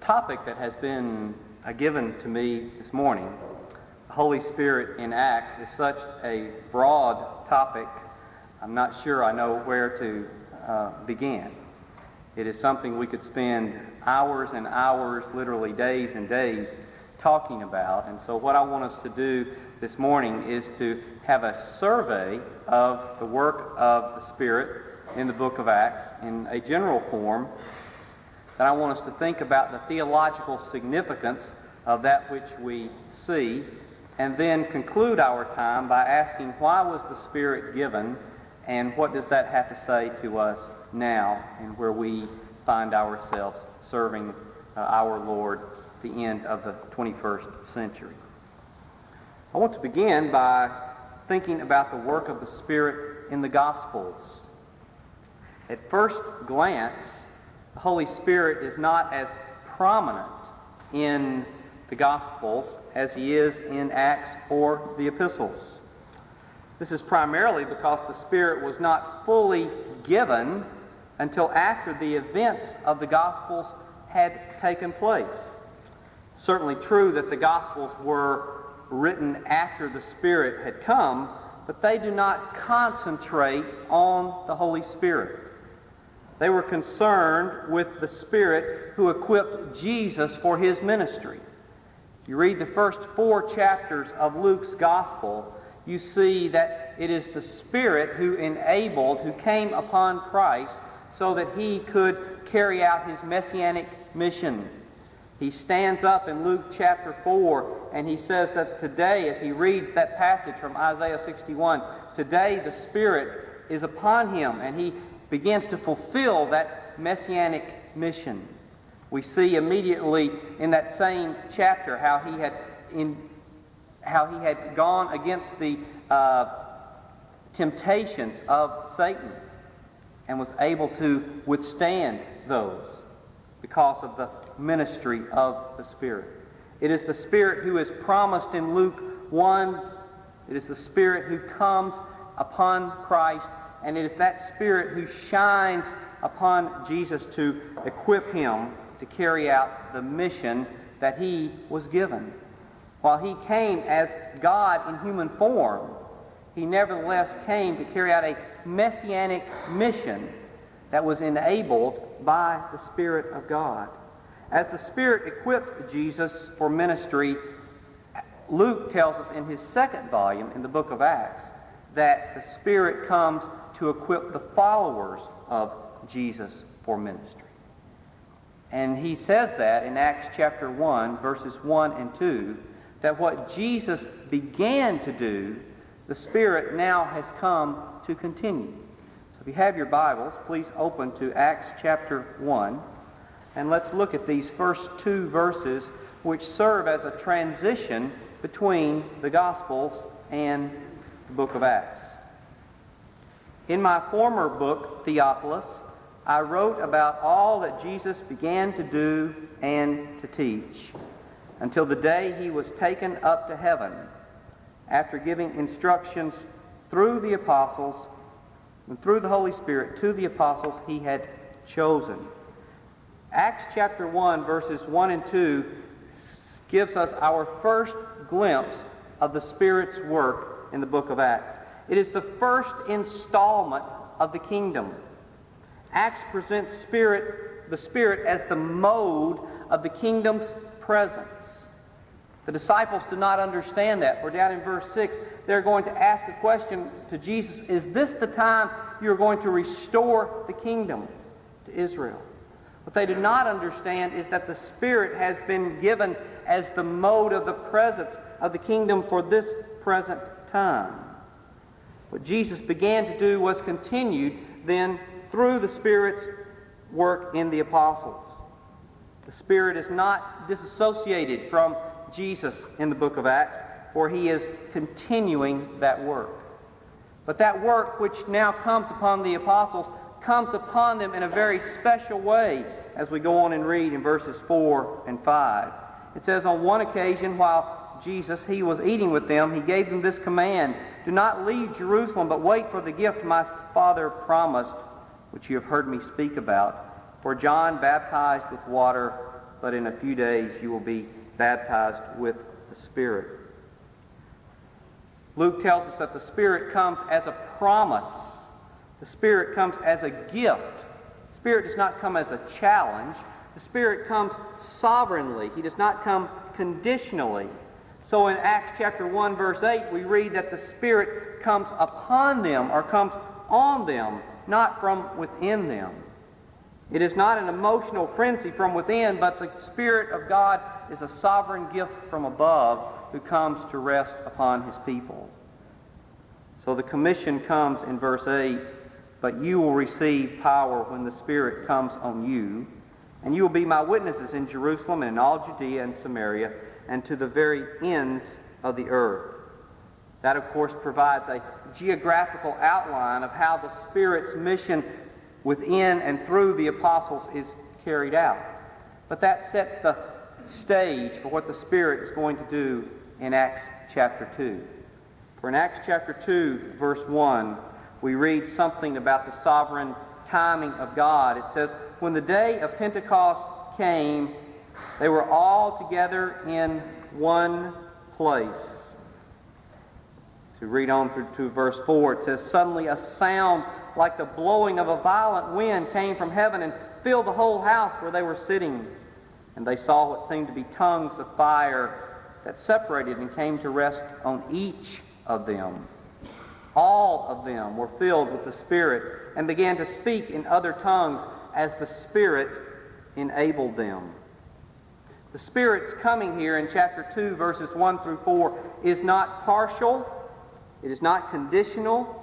topic that has been given to me this morning, the Holy Spirit in Acts, is such a broad topic. I'm not sure I know where to begin. It is something we could spend hours and hours, literally days and days, talking about. And so what I want us to do this morning is to have a survey of the work of the Spirit in the book of Acts in a general form. Then I want us to think about the theological significance of that which we see, and then conclude our time by asking, why was the Spirit given, and what does that have to say to us now and where we find ourselves serving our Lord at the end of the 21st century. I want to begin by thinking about the work of the Spirit in the Gospels. At first glance, the Holy Spirit is not as prominent in the Gospels as he is in Acts or the Epistles. This is primarily because the Spirit was not fully given until after the events of the Gospels had taken place. It's certainly true that the Gospels were written after the Spirit had come, but they do not concentrate on the Holy Spirit. They were concerned with the Spirit who equipped Jesus for his ministry. You read the first 4 chapters of Luke's Gospel, you see that it is the Spirit who came upon Christ so that he could carry out his messianic mission. He stands up in Luke chapter 4 and he says that today, as he reads that passage from Isaiah 61, today the Spirit is upon him, and he begins to fulfill that messianic mission. We see immediately in that same chapter how he had gone against the temptations of Satan and was able to withstand those because of the ministry of the Spirit. It is the Spirit who is promised in Luke 1. It is the Spirit who comes upon Christ, and it is that Spirit who shines upon Jesus to equip him to carry out the mission that he was given. While he came as God in human form, he nevertheless came to carry out a messianic mission that was enabled by the Spirit of God. As the Spirit equipped Jesus for ministry, Luke tells us in his second volume in the book of Acts that the Spirit comes to equip the followers of Jesus for ministry. And he says that in Acts chapter 1, verses 1 and 2, that what Jesus began to do, the Spirit now has come to continue. So if you have your Bibles, please open to Acts chapter 1, and let's look at these first 2 verses which serve as a transition between the Gospels and the book of Acts. In my former book, Theophilus, I wrote about all that Jesus began to do and to teach until the day he was taken up to heaven, after giving instructions through the apostles and through the Holy Spirit to the apostles he had chosen. Acts chapter 1, verses 1 and 2 gives us our first glimpse of the Spirit's work in the book of Acts. It is the first installment of the kingdom. Acts presents the Spirit as the mode of the kingdom's presence. The disciples do not understand that. For down in verse 6, they're going to ask a question to Jesus, is this the time you're going to restore the kingdom to Israel? What they do not understand is that the Spirit has been given as the mode of the presence of the kingdom for this present time. What Jesus began to do was continued then through the Spirit's work in the apostles. The Spirit is not disassociated from Jesus in the book of Acts, for he is continuing that work. But that work which now comes upon the apostles comes upon them in a very special way as we go on and read in verses 4 and 5. It says, on one occasion while Jesus, he was eating with them, he gave them this command, do not leave Jerusalem, but wait for the gift my Father promised, which you have heard me speak about. For John baptized with water, but in a few days you will be baptized with the Spirit. Luke tells us that the Spirit comes as a promise. The Spirit comes as a gift. The Spirit does not come as a challenge. The Spirit comes sovereignly. He does not come conditionally. So in Acts chapter 1, verse 8, we read that the Spirit comes upon them or comes on them, not from within them. It is not an emotional frenzy from within, but the Spirit of God is a sovereign gift from above who comes to rest upon His people. So the commission comes in verse 8, but you will receive power when the Spirit comes on you, and you will be my witnesses in Jerusalem and in all Judea and Samaria and to the very ends of the earth. That, of course, provides a geographical outline of how the Spirit's mission within and through the apostles is carried out. But that sets the stage for what the Spirit is going to do in Acts chapter 2. For in Acts chapter 2, verse 1, we read something about the sovereign timing of God. It says, when the day of Pentecost came, they were all together in one place. To read on through to verse 4, it says, suddenly a sound like the blowing of a violent wind came from heaven and filled the whole house where they were sitting. And they saw what seemed to be tongues of fire that separated and came to rest on each of them. All of them were filled with the Spirit and began to speak in other tongues as the Spirit enabled them. The Spirit's coming here in chapter 2, verses 1 through 4, is not partial. It is not conditional.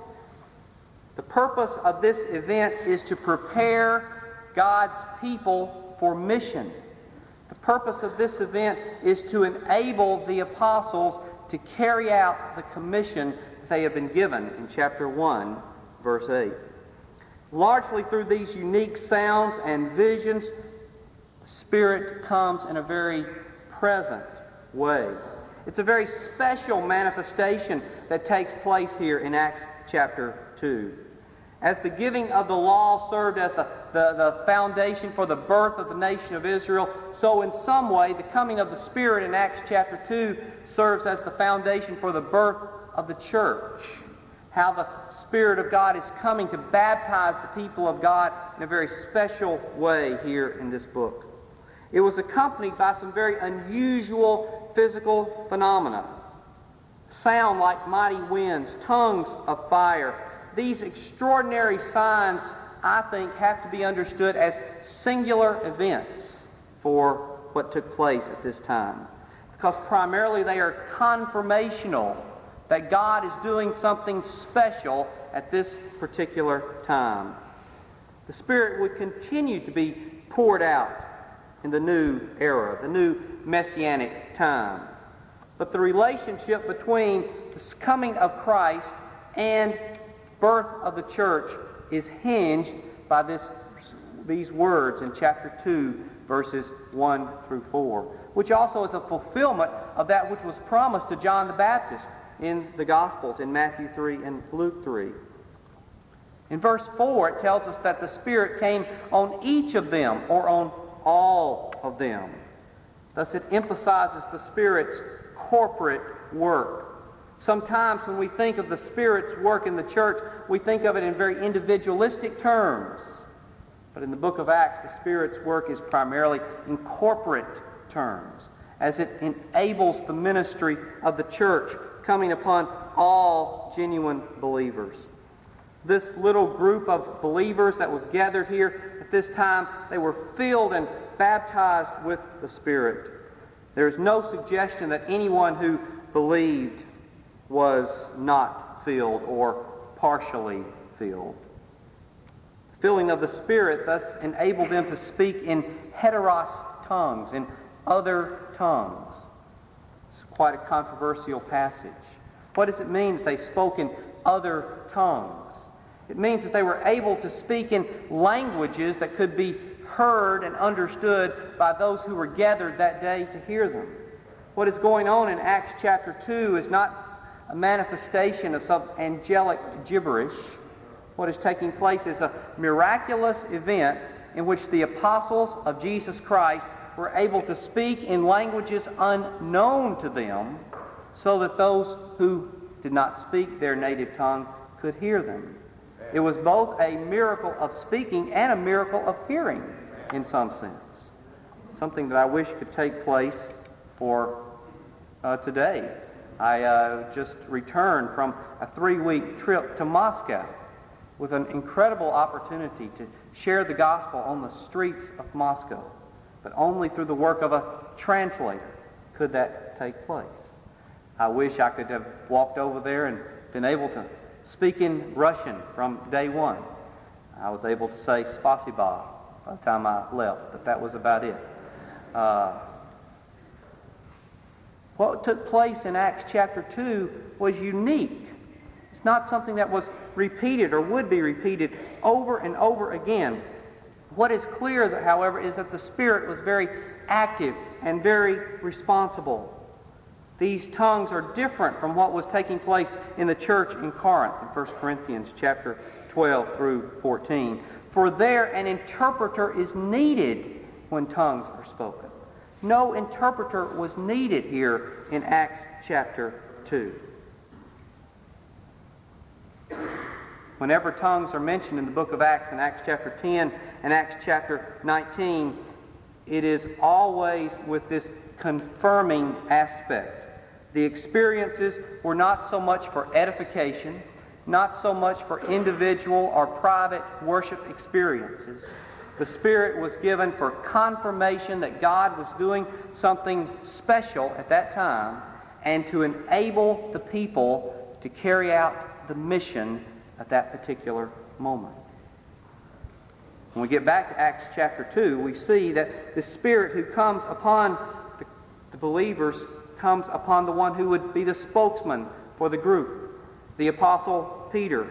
The purpose of this event is to prepare God's people for mission. The purpose of this event is to enable the apostles to carry out the commission that they have been given in chapter 1, verse 8. Largely through these unique sounds and visions, the Spirit comes in a very present way. It's a very special manifestation that takes place here in Acts chapter 2. As the giving of the law served as the foundation for the birth of the nation of Israel, so in some way the coming of the Spirit in Acts chapter 2 serves as the foundation for the birth of the church. How the Spirit of God is coming to baptize the people of God in a very special way here in this book. It was accompanied by some very unusual physical phenomena. Sound like mighty winds, tongues of fire. These extraordinary signs, I think, have to be understood as singular events for what took place at this time. Because primarily they are confirmational that God is doing something special at this particular time. The Spirit would continue to be poured out in the new era, the new messianic time. But the relationship between the coming of Christ and birth of the church is hinged by these words in chapter 2, verses 1 through 4, which also is a fulfillment of that which was promised to John the Baptist in the Gospels, in Matthew 3 and Luke 3. In verse 4, it tells us that the Spirit came on each of them, or on all of them. Thus it emphasizes the Spirit's corporate work. Sometimes when we think of the Spirit's work in the church, we think of it in very individualistic terms. But in the book of Acts, the Spirit's work is primarily in corporate terms, as it enables the ministry of the church coming upon all genuine believers. This little group of believers that was gathered here at this time, they were filled and baptized with the Spirit. There is no suggestion that anyone who believed was not filled or partially filled. The filling of the Spirit thus enabled them to speak in heteros tongues, in other tongues. It's quite a controversial passage. What does it mean that they spoke in other tongues? It means that they were able to speak in languages that could be heard and understood by those who were gathered that day to hear them. What is going on in Acts chapter 2 is not a manifestation of some angelic gibberish. What is taking place is a miraculous event in which the apostles of Jesus Christ were able to speak in languages unknown to them so that those who did not speak their native tongue could hear them. It was both a miracle of speaking and a miracle of hearing in some sense. Something that I wish could take place for today. I just returned from a 3-week trip to Moscow with an incredible opportunity to share the gospel on the streets of Moscow. But only through the work of a translator could that take place. I wish I could have walked over there and been able to speak in Russian from day one. I was able to say "Spasiba" by the time I left, but that was about it. What took place in Acts chapter 2 was unique. It's not something that was repeated or would be repeated over and over again. What is clear, however, is that the Spirit was very active and very responsible. These tongues are different from what was taking place in the church in Corinth in 1 Corinthians chapter 12 through 14. For there an interpreter is needed when tongues are spoken. No interpreter was needed here in Acts chapter 2. Whenever tongues are mentioned in the book of Acts, in Acts chapter 10 and Acts chapter 19, it is always with this confirming aspect. The experiences were not so much for edification, not so much for individual or private worship experiences. The Spirit was given for confirmation that God was doing something special at that time and to enable the people to carry out the mission at that particular moment. When we get back to Acts chapter 2, we see that the Spirit who comes upon the believers comes upon the one who would be the spokesman for the group, the Apostle Peter.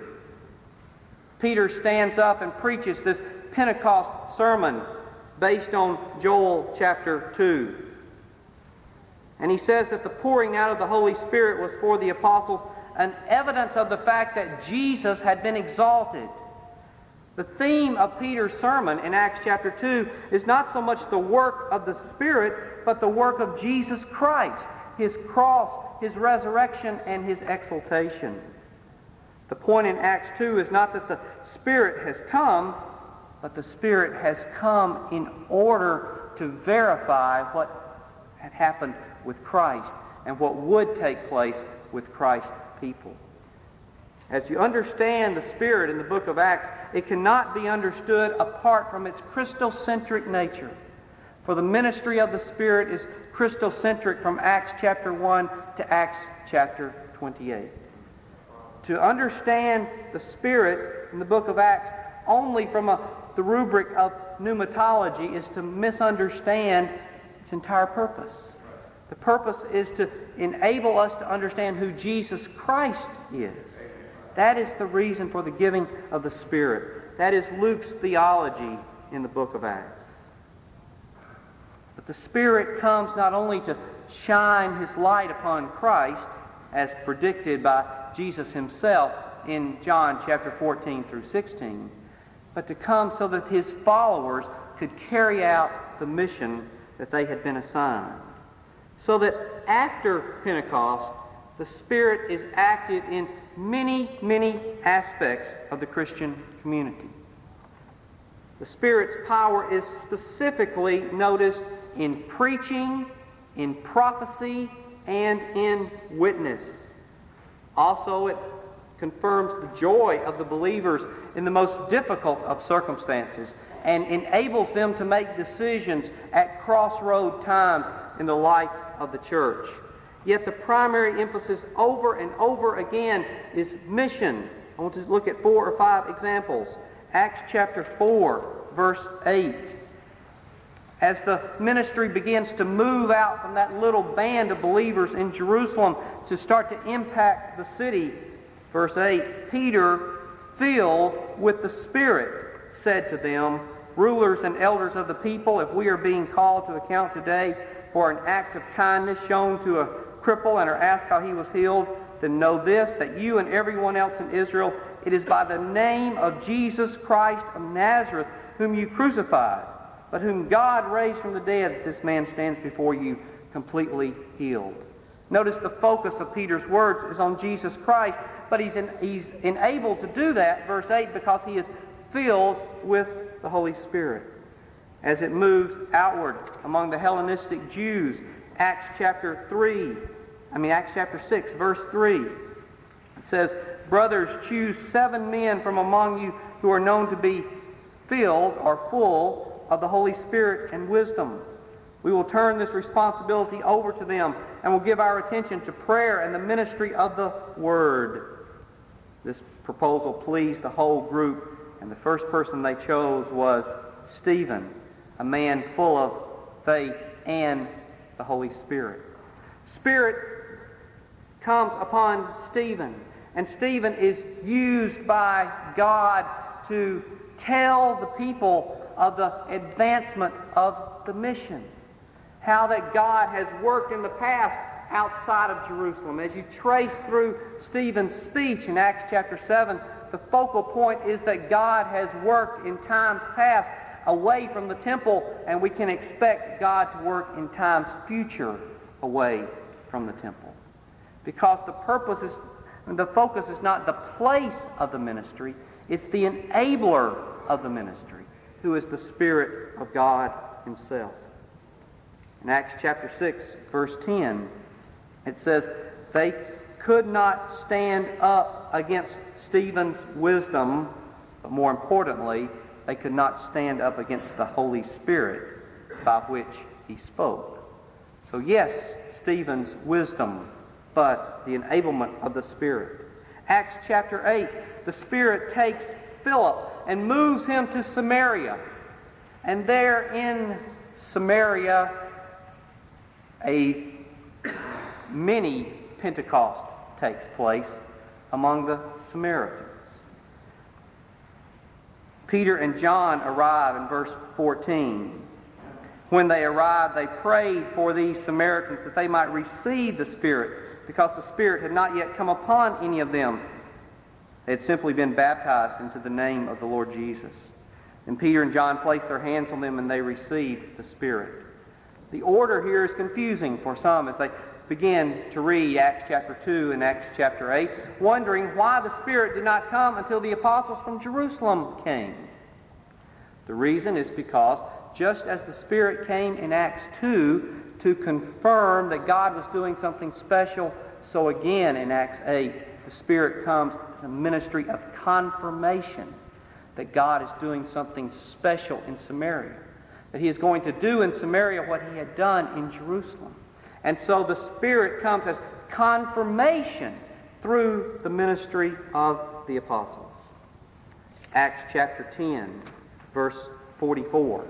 Peter stands up and preaches this Pentecost sermon based on Joel chapter 2. And he says that the pouring out of the Holy Spirit was for the apostles an evidence of the fact that Jesus had been exalted. The theme of Peter's sermon in Acts chapter 2 is not so much the work of the Spirit, but the work of Jesus Christ, His cross, His resurrection, and His exaltation. The point in Acts 2 is not that the Spirit has come, but the Spirit has come in order to verify what had happened with Christ and what would take place with Christ's people. As you understand the Spirit in the book of Acts, it cannot be understood apart from its Christocentric nature. For the ministry of the Spirit is Christocentric from Acts chapter 1 to Acts chapter 28. To understand the Spirit in the book of Acts only from the rubric of pneumatology is to misunderstand its entire purpose. The purpose is to enable us to understand who Jesus Christ is. That is the reason for the giving of the Spirit. That is Luke's theology in the book of Acts. But the Spirit comes not only to shine His light upon Christ, as predicted by Jesus Himself in John chapter 14 through 16, but to come so that His followers could carry out the mission that they had been assigned. So that after Pentecost, the Spirit is active in many, many aspects of the Christian community. The Spirit's power is specifically noticed in preaching, in prophecy, and in witness. Also, it confirms the joy of the believers in the most difficult of circumstances and enables them to make decisions at crossroad times in the life of the church. Yet the primary emphasis over and over again is mission. I want to look at 4 or 5 examples. Acts chapter 4, verse 8. As the ministry begins to move out from that little band of believers in Jerusalem to start to impact the city, verse 8, Peter, filled with the Spirit, said to them, "Rulers and elders of the people, if we are being called to account today for an act of kindness shown to a cripple and are asked how he was healed, then know this, that you and everyone else in Israel, it is by the name of Jesus Christ of Nazareth, whom you crucified. but whom God raised from the dead, this man stands before you completely healed. Notice the focus of Peter's words is on Jesus Christ, but he's enabled to do that, verse 8, because he is filled with the Holy Spirit. As it moves outward among the Hellenistic Jews, Acts chapter 6, verse 3, it says, "Brothers, choose 7 men from among you who are known to be filled or full of the Holy Spirit and wisdom. We will turn this responsibility over to them and will give our attention to prayer and the ministry of the Word." This proposal pleased the whole group, and the first person they chose was Stephen, a man full of faith and the Holy Spirit. Spirit comes upon Stephen, and Stephen is used by God to tell the people of the advancement of the mission. How that God has worked in the past outside of Jerusalem. As you trace through Stephen's speech in Acts chapter 7, the focal point is that God has worked in times past away from the temple, and we can expect God to work in times future away from the temple. Because the focus is not the place of the ministry, it's the enabler of the ministry, who is the Spirit of God Himself. In Acts chapter 6, verse 10, it says, "They could not stand up against Stephen's wisdom, but more importantly, they could not stand up against the Holy Spirit by which he spoke." So yes, Stephen's wisdom, but the enablement of the Spirit. Acts chapter 8, the Spirit takes Philip and moves him to Samaria. And there in Samaria, a mini Pentecost takes place among the Samaritans. Peter and John arrive in verse 14. When they arrived, they prayed for these Samaritans that they might receive the Spirit, because the Spirit had not yet come upon any of them. They had simply been baptized into the name of the Lord Jesus. And Peter and John placed their hands on them and they received the Spirit. The order here is confusing for some as they begin to read Acts chapter 2 and Acts chapter 8, wondering why the Spirit did not come until the apostles from Jerusalem came. The reason is because just as the Spirit came in Acts 2 to confirm that God was doing something special, so again in Acts 8, the Spirit comes as a ministry of confirmation that God is doing something special in Samaria, that He is going to do in Samaria what He had done in Jerusalem. And so the Spirit comes as confirmation through the ministry of the apostles. Acts chapter 10, verse 44.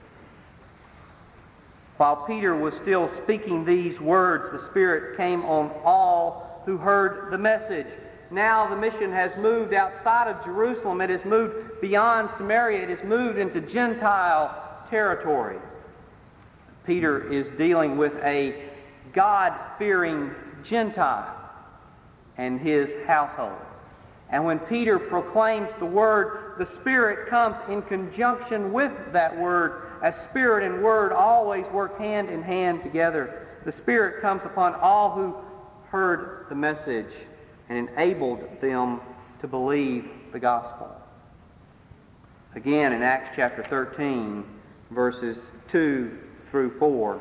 While Peter was still speaking these words, the Spirit came on all who heard the message. Now the mission has moved outside of Jerusalem. It has moved beyond Samaria. It has moved into Gentile territory. Peter is dealing with a God-fearing Gentile and his household. And when Peter proclaims the word, the Spirit comes in conjunction with that word, as Spirit and Word always work hand in hand together. The Spirit comes upon all who heard the message and enabled them to believe the gospel. Again, in Acts chapter 13, verses 2 through 4,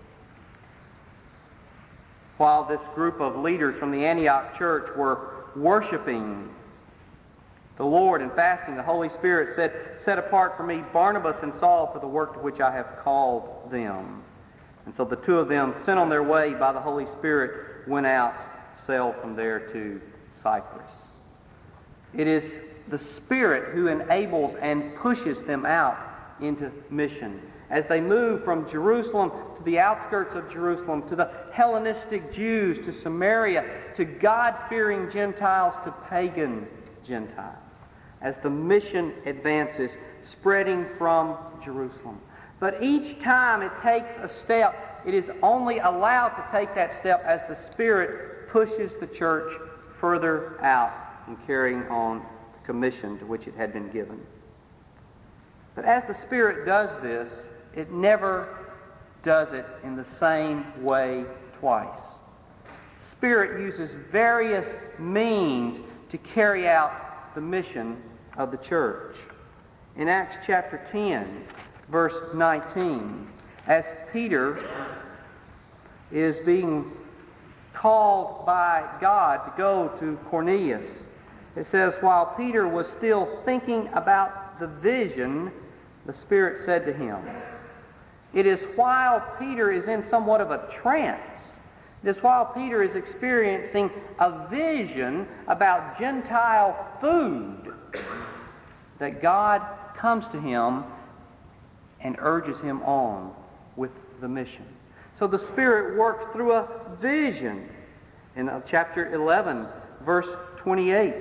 while this group of leaders from the Antioch church were worshiping the Lord and fasting, the Holy Spirit said, "Set apart for me Barnabas and Saul for the work to which I have called them." And so the two of them, sent on their way by the Holy Spirit, went out, sailed from there to Cyprus. It is the Spirit who enables and pushes them out into mission. As they move from Jerusalem to the outskirts of Jerusalem, to the Hellenistic Jews, to Samaria, to God-fearing Gentiles, to pagan Gentiles. As the mission advances, spreading from Jerusalem. But each time it takes a step, it is only allowed to take that step as the Spirit pushes the church further out in carrying on the commission to which it had been given. But as the Spirit does this, it never does it in the same way twice. The Spirit uses various means to carry out the mission of the church. In Acts chapter 10, verse 19, as Peter is being called by God to go to Cornelius, it says, while Peter was still thinking about the vision, the Spirit said to him. It is while Peter is in somewhat of a trance, it is while Peter is experiencing a vision about Gentile food, that God comes to him and urges him on with the mission. So the Spirit works through a vision. In chapter 11, verse 28,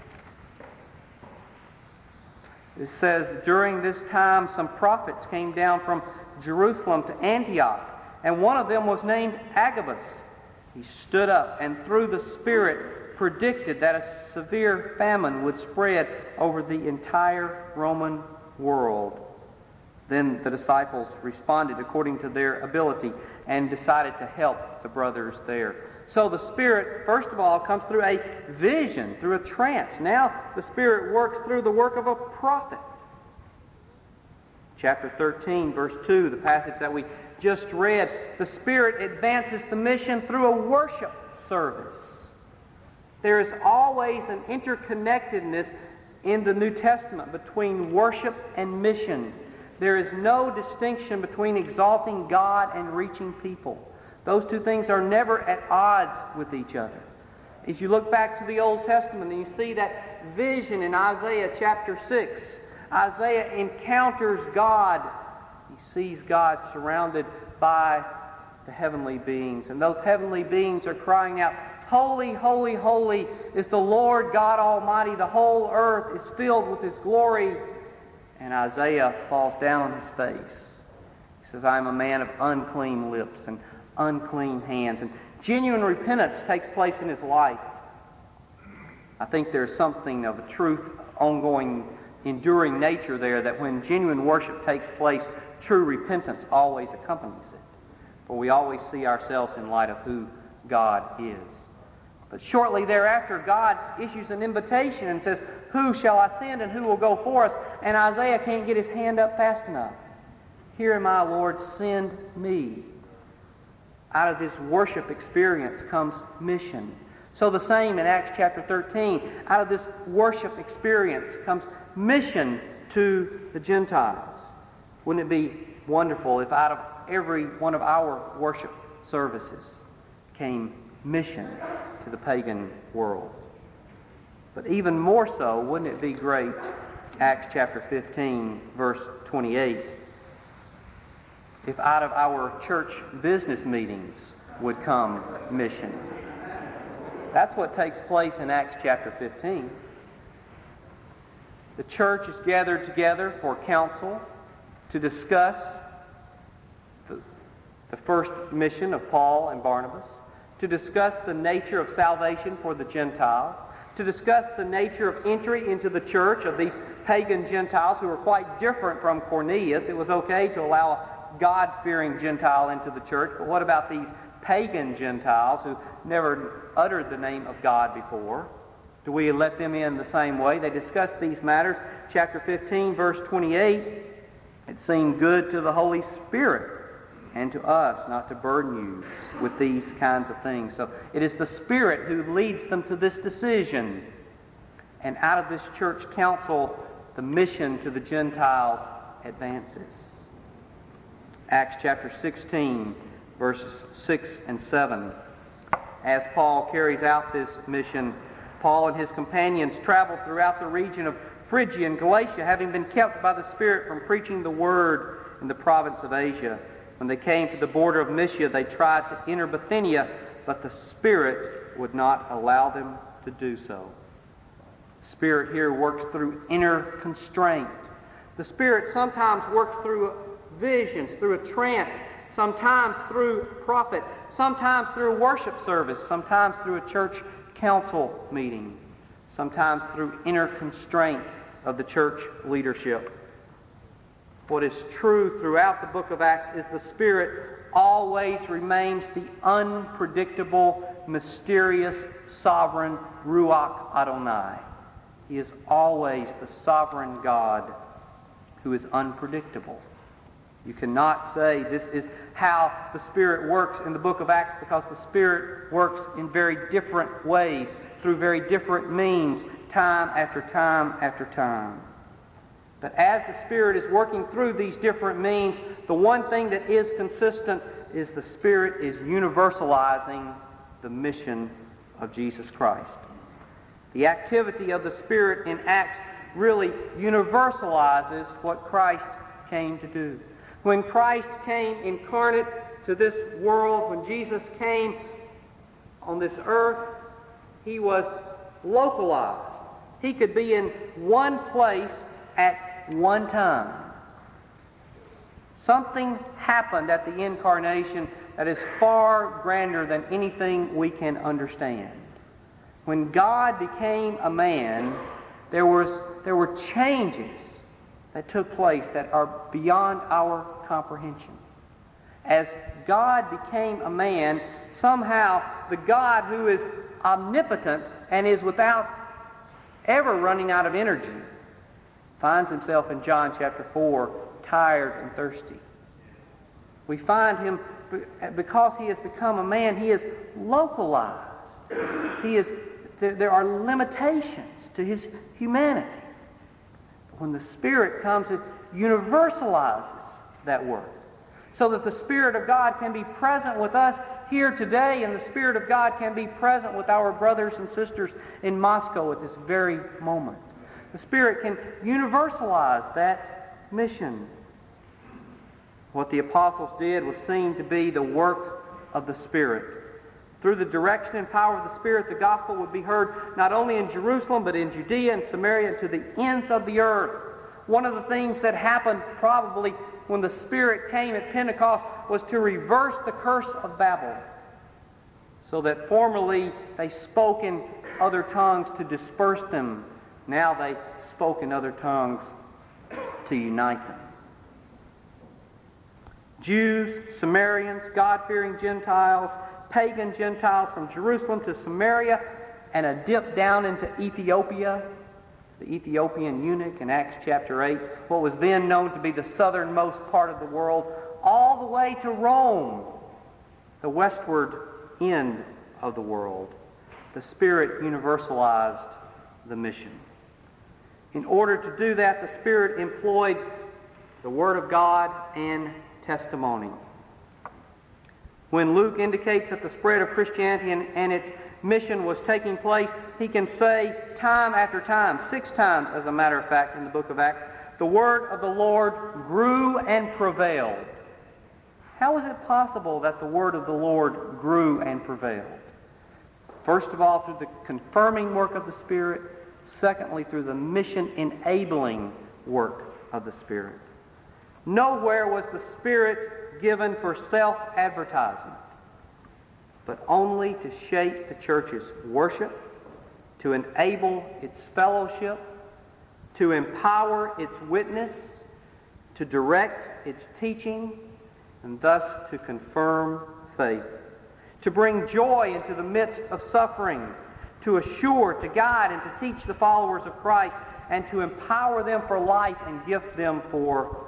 it says, during this time some prophets came down from Jerusalem to Antioch, and one of them was named Agabus. He stood up and through the Spirit predicted that a severe famine would spread over the entire Roman world. Then the disciples responded according to their ability and decided to help the brothers there. So the Spirit, first of all, comes through a vision, through a trance. Now the Spirit works through the work of a prophet. Chapter 13, verse 2, the passage that we just read, the Spirit advances the mission through a worship service. There is always an interconnectedness in the New Testament between worship and mission. There is no distinction between exalting God and reaching people. Those two things are never at odds with each other. If you look back to the Old Testament and you see that vision in Isaiah chapter 6, Isaiah encounters God. He sees God surrounded by the heavenly beings. And those heavenly beings are crying out, "Holy, holy, holy is the Lord God Almighty. The whole earth is filled with His glory." And Isaiah falls down on his face. He says, "I am a man of unclean lips and unclean hands." And genuine repentance takes place in his life. I think there's something of a truth, ongoing, enduring nature there, that when genuine worship takes place, true repentance always accompanies it. For we always see ourselves in light of who God is. But shortly thereafter, God issues an invitation and says, "Who shall I send and who will go for us?" And Isaiah can't get his hand up fast enough. "Here am I, Lord, send me." Out of this worship experience comes mission. So the same in Acts chapter 13. Out of this worship experience comes mission to the Gentiles. Wouldn't it be wonderful if out of every one of our worship services came mission to the pagan world? But even more so, wouldn't it be great, Acts chapter 15, verse 28, if out of our church business meetings would come mission? That's what takes place in Acts chapter 15. The church is gathered together for council to discuss the first mission of Paul and Barnabas, to discuss the nature of salvation for the Gentiles, to discuss the nature of entry into the church of these pagan Gentiles who were quite different from Cornelius. It was okay to allow a God-fearing Gentile into the church, but what about these pagan Gentiles who never uttered the name of God before? Do we let them in the same way? They discussed these matters. Chapter 15, verse 28, it seemed good to the Holy Spirit and to us not to burden you with these kinds of things. So it is the Spirit who leads them to this decision. And out of this church council, the mission to the Gentiles advances. Acts chapter 16, verses 6 and 7. As Paul carries out this mission, Paul and his companions traveled throughout the region of Phrygia and Galatia, having been kept by the Spirit from preaching the word in the province of Asia. When they came to the border of Mysia, they tried to enter Bithynia, but the Spirit would not allow them to do so. The Spirit here works through inner constraint. The Spirit sometimes works through visions, through a trance, sometimes through prophet, sometimes through a worship service, sometimes through a church council meeting, sometimes through inner constraint of the church leadership. what is true throughout the book of Acts is the Spirit always remains the unpredictable, mysterious, sovereign Ruach Adonai. He is always the sovereign God who is unpredictable. You cannot say this is how the Spirit works in the book of Acts, because the Spirit works in very different ways, through very different means, time after time after time. But as the Spirit is working through these different means, the one thing that is consistent is the Spirit is universalizing the mission of Jesus Christ. The activity of the Spirit in Acts really universalizes what Christ came to do. When Christ came incarnate to this world, when Jesus came on this earth, he was localized. He could be in one place at one time. Something happened at the incarnation that is far grander than anything we can understand. When God became a man, there were changes that took place that are beyond our comprehension. As God became a man, somehow the God who is omnipotent and is without ever running out of energy finds himself in John chapter 4 tired and thirsty. We find him, because he has become a man, he is localized. There are limitations to his humanity. When the Spirit comes, it universalizes that work, so that the Spirit of God can be present with us here today, and the Spirit of God can be present with our brothers and sisters in Moscow at this very moment. The Spirit can universalize that mission. What the apostles did was seen to be the work of the Spirit. Through the direction and power of the Spirit, the gospel would be heard not only in Jerusalem, but in Judea and Samaria and to the ends of the earth. One of the things that happened probably when the Spirit came at Pentecost was to reverse the curse of Babel, so that formerly they spoke in other tongues to disperse them. Now they spoke in other tongues to unite them. Jews, Samaritans, God-fearing Gentiles, pagan Gentiles from Jerusalem to Samaria, and a dip down into Ethiopia, the Ethiopian eunuch in Acts chapter 8, what was then known to be the southernmost part of the world, all the way to Rome, the westward end of the world. The Spirit universalized the mission. In order to do that, the Spirit employed the Word of God and testimony. When Luke indicates that the spread of Christianity and its mission was taking place, he can say time after time, 6 times as a matter of fact in the book of Acts, the word of the Lord grew and prevailed. How is it possible that the word of the Lord grew and prevailed? First of all, through the confirming work of the Spirit. Secondly, through the mission-enabling work of the Spirit. Nowhere was the Spirit given for self-advertisement, but only to shape the church's worship, to enable its fellowship, to empower its witness, to direct its teaching, and thus to confirm faith, to bring joy into the midst of suffering, to assure, to guide, and to teach the followers of Christ, and to empower them for life and gift them for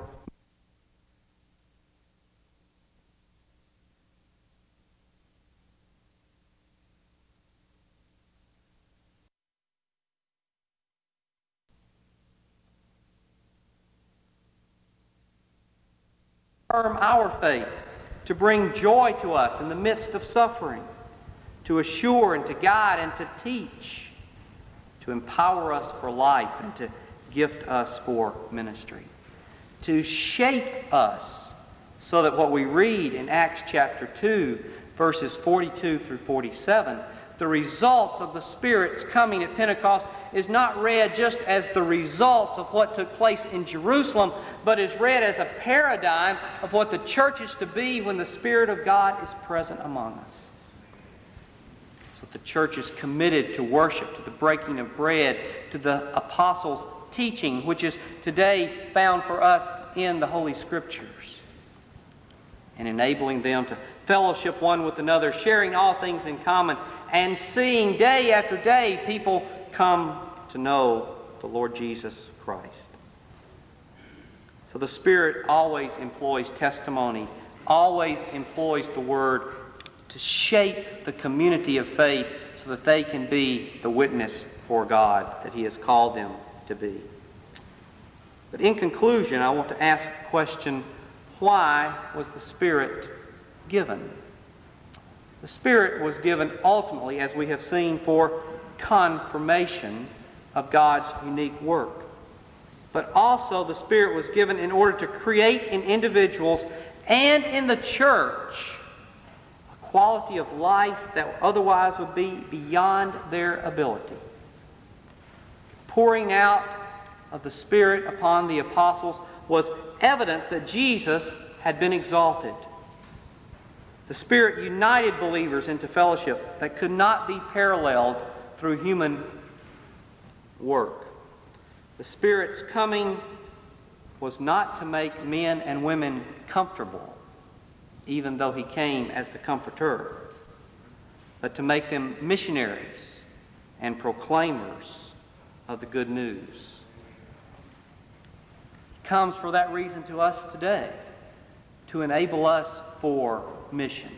confirm our faith, to bring joy to us in the midst of suffering, to assure and to guide and to teach, to empower us for life and to gift us for ministry, to shape us so that what we read in Acts chapter 2, verses 42 through 47, the results of the Spirit's coming at Pentecost is not read just as the results of what took place in Jerusalem, but is read as a paradigm of what the church is to be when the Spirit of God is present among us. So the church is committed to worship, to the breaking of bread, to the apostles' teaching, which is today found for us in the Holy Scriptures and enabling them to fellowship one with another, sharing all things in common, and seeing day after day people come to know the Lord Jesus Christ. So the Spirit always employs testimony, always employs the Word to shape the community of faith so that they can be the witness for God that He has called them to be. But in conclusion, I want to ask the question, why was the Spirit given? The Spirit was given ultimately, as we have seen, for confirmation of God's unique work. But also the Spirit was given in order to create in individuals and in the church a quality of life that otherwise would be beyond their ability. Pouring out of the Spirit upon the apostles was evidence that Jesus had been exalted. The Spirit united believers into fellowship that could not be paralleled through human work. The Spirit's coming was not to make men and women comfortable, even though He came as the Comforter, but to make them missionaries and proclaimers of the good news. He comes for that reason to us today, to enable us for mission.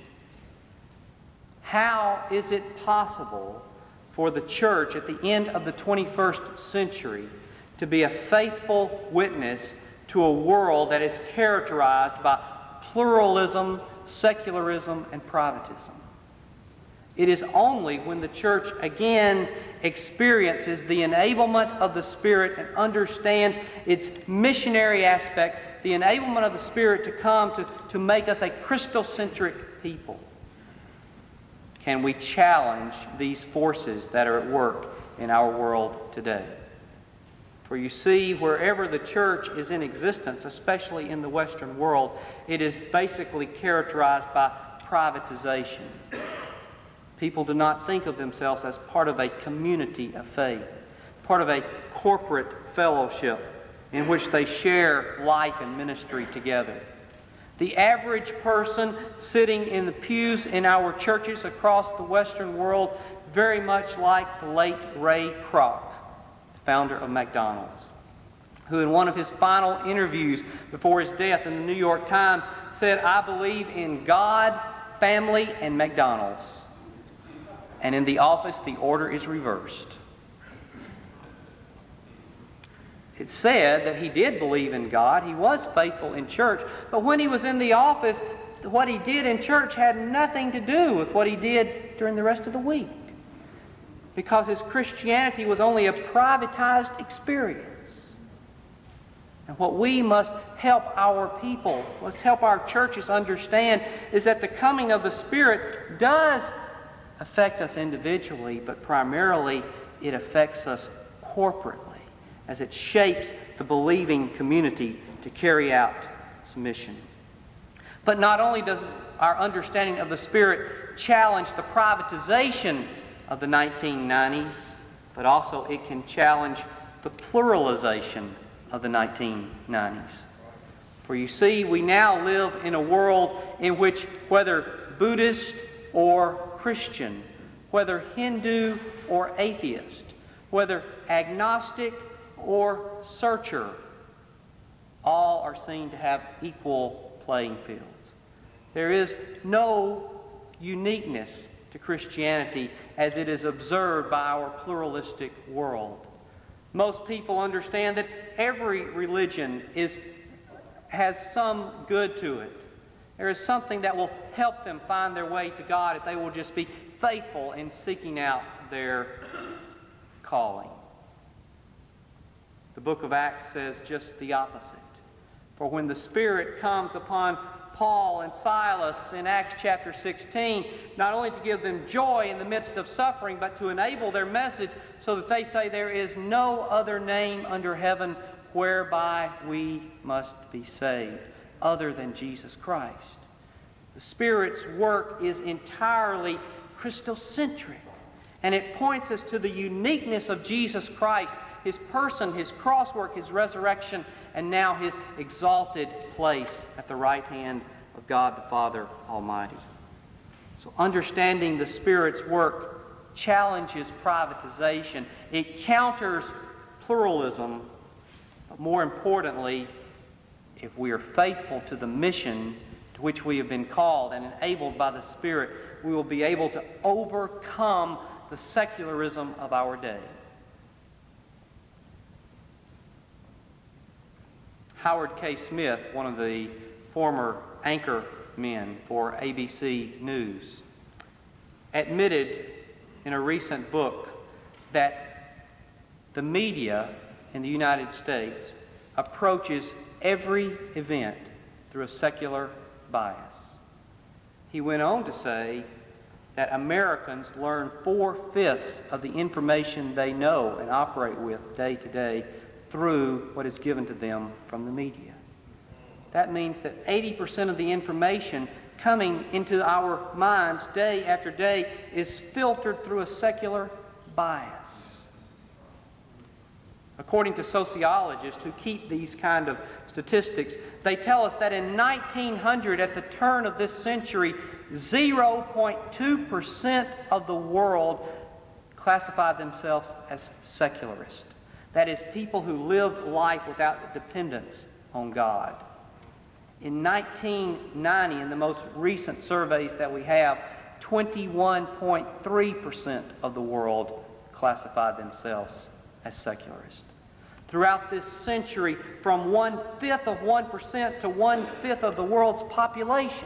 How is it possible for the church at the end of the 21st century to be a faithful witness to a world that is characterized by pluralism, secularism, and privatism? It is only when the church again experiences the enablement of the Spirit and understands its missionary aspect, the enablement of the Spirit to come to make us a Christocentric people, can we challenge these forces that are at work in our world today. For you see, wherever the church is in existence, especially in the Western world, it is basically characterized by privatization. People do not think of themselves as part of a community of faith, part of a corporate fellowship in which they share life and ministry together. The average person sitting in the pews in our churches across the Western world, very much like the late Ray Kroc, founder of McDonald's, who in one of his final interviews before his death in the New York Times said, "I believe in God, family, and McDonald's." And in the office, the order is reversed. It said that he did believe in God, he was faithful in church, but when he was in the office, what he did in church had nothing to do with what he did during the rest of the week, because his Christianity was only a privatized experience. And what we must help our people, must help our churches understand, is that the coming of the Spirit does affect us individually, but primarily it affects us corporately as it shapes the believing community to carry out its mission. But not only does our understanding of the Spirit challenge the privatization of the 1990s, but also it can challenge the pluralization of the 1990s. For you see, we now live in a world in which whether Buddhist or Christian, whether Hindu or atheist, whether agnostic or searcher, all are seen to have equal playing fields. There is no uniqueness to Christianity as it is observed by our pluralistic world. Most people understand that every religion has some good to it. There is something that will help them find their way to God if they will just be faithful in seeking out their calling. The book of Acts says just the opposite. For when the Spirit comes upon Paul and Silas in Acts chapter 16, not only to give them joy in the midst of suffering, but to enable their message so that they say there is no other name under heaven whereby we must be saved other than Jesus Christ. The Spirit's work is entirely Christocentric, and it points us to the uniqueness of Jesus Christ, His person, His cross work, His resurrection, and now his exalted place at the right hand of God the Father Almighty. So understanding the Spirit's work challenges privatization. It counters pluralism, but more importantly, if we are faithful to the mission to which we have been called and enabled by the Spirit, we will be able to overcome the secularism of our day. Howard K. Smith, one of the former anchor men for ABC News, admitted in a recent book that the media in the United States approaches every event through a secular bias. He went on to say that Americans learn 4/5 of the information they know and operate with day to day through what is given to them from the media. That means that 80% of the information coming into our minds day after day is filtered through a secular bias. According to sociologists who keep these kind of statistics, they tell us that in 1900, at the turn of this century, 0.2% of the world classified themselves as secularist. That is, people who lived life without dependence on God. In 1990, in the most recent surveys that we have, 21.3% of the world classified themselves as secularist. Throughout this century, from 1/5 of 1% to 1/5 of the world's population.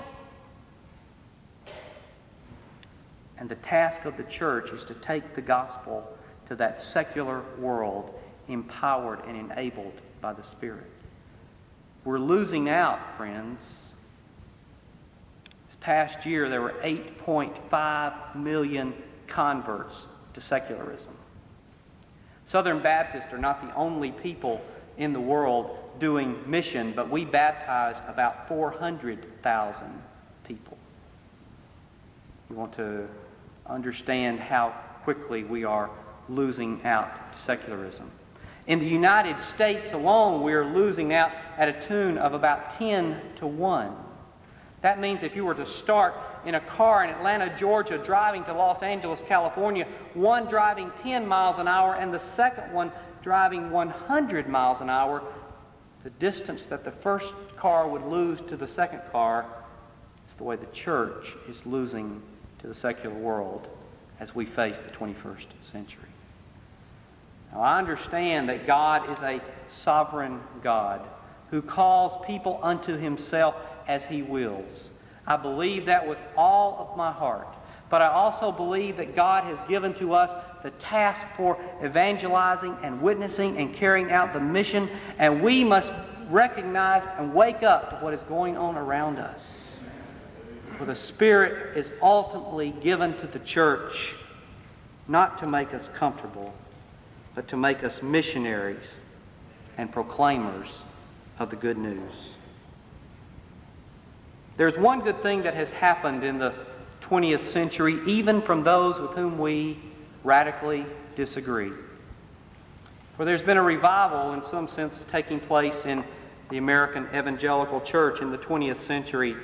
And the task of the church is to take the gospel to that secular world, empowered and enabled by the Spirit. We're losing out, friends. This past year, there were 8.5 million converts to secularism. Southern Baptists are not the only people in the world doing mission, but we baptized about 400,000 people. You want to understand how quickly we are losing out to secularism. In the United States alone, we are losing out at a tune of about 10-1. That means if you were to start in a car in Atlanta, Georgia, driving to Los Angeles, California, one driving 10 miles an hour and the second one driving 100 miles an hour, the distance that the first car would lose to the second car is the way the church is losing to the secular world as we face the 21st century. Now, I understand that God is a sovereign God who calls people unto himself as he wills. I believe that with all of my heart. But I also believe that God has given to us the task for evangelizing and witnessing and carrying out the mission, and we must recognize and wake up to what is going on around us. For the Spirit is ultimately given to the church not to make us comfortable, but to make us missionaries and proclaimers of the good news. There's one good thing that has happened in the 20th century, even from those with whom we radically disagree. For there's been a revival, in some sense, taking place in the American evangelical church in the 20th century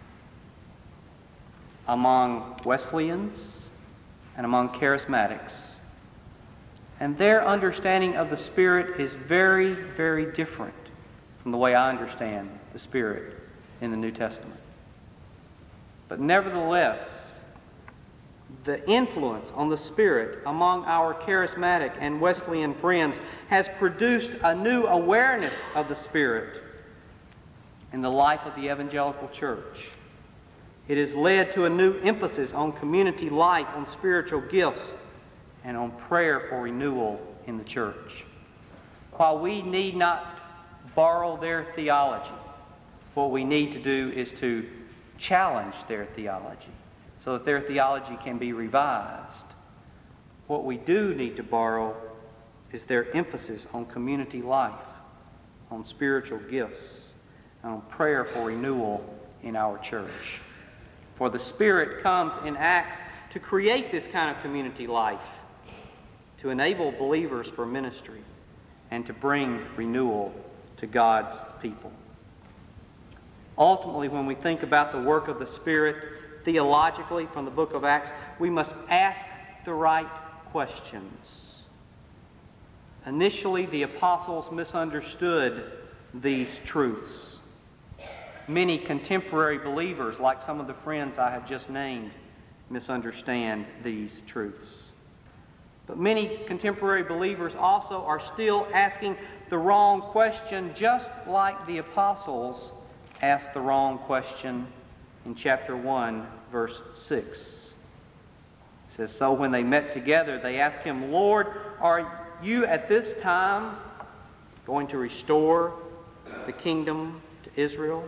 among Wesleyans and among charismatics. And their understanding of the Spirit is very, very different from the way I understand the Spirit in the New Testament. But nevertheless, the influence on the Spirit among our charismatic and Wesleyan friends has produced a new awareness of the Spirit in the life of the evangelical church. It has led to a new emphasis on community life, on spiritual gifts, and on prayer for renewal in the church. While we need not borrow their theology, what we need to do is to challenge their theology so that their theology can be revised. What we do need to borrow is their emphasis on community life, on spiritual gifts, and on prayer for renewal in our church. For the Spirit comes in Acts to create this kind of community life, to enable believers for ministry, and to bring renewal to God's people. Ultimately, when we think about the work of the Spirit theologically from the book of Acts, we must ask the right questions. Initially, the apostles misunderstood these truths. Many contemporary believers, like some of the friends I have just named, misunderstand these truths. But many contemporary believers also are still asking the wrong question, just like the apostles asked the wrong question in chapter 1, verse 6. It says, "So when they met together, they asked him, 'Lord, are you at this time going to restore the kingdom to Israel?'"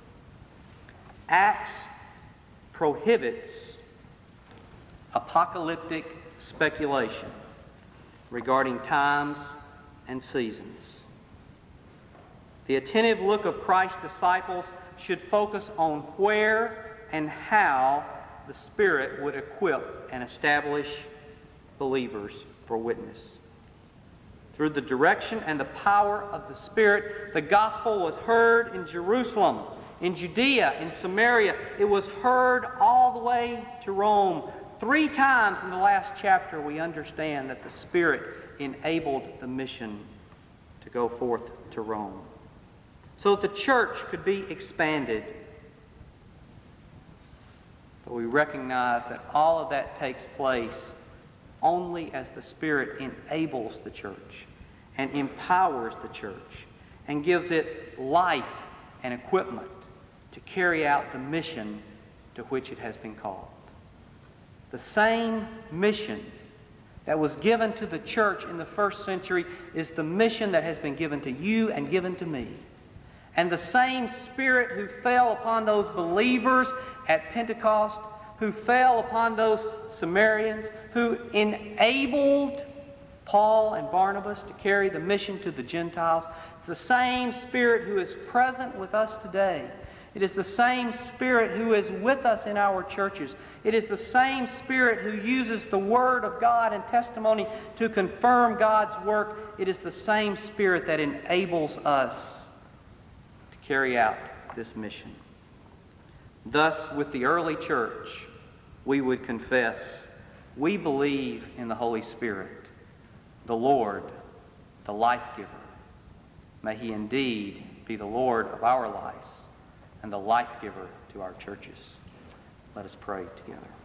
Acts prohibits apocalyptic speculation regarding times and seasons. The attentive look of Christ's disciples should focus on where and how the Spirit would equip and establish believers for witness. Through the direction and the power of the Spirit, the gospel was heard in Jerusalem, in Judea, in Samaria. It was heard all the way to Rome. 3 times in the last chapter we understand that the Spirit enabled the mission to go forth to Rome, so that the church could be expanded. But we recognize that all of that takes place only as the Spirit enables the church and empowers the church and gives it life and equipment to carry out the mission to which it has been called. The same mission that was given to the church in the first century is the mission that has been given to you and given to me. And the same Spirit who fell upon those believers at Pentecost, who fell upon those Samaritans, who enabled Paul and Barnabas to carry the mission to the Gentiles, it's the same Spirit who is present with us today. It is the same Spirit who is with us in our churches. It is the same Spirit who uses the Word of God and testimony to confirm God's work. It is the same Spirit that enables us to carry out this mission. Thus, with the early church, we would confess, we believe in the Holy Spirit, the Lord, the life-giver. May He indeed be the Lord of our lives and the life-giver to our churches. Let us pray together.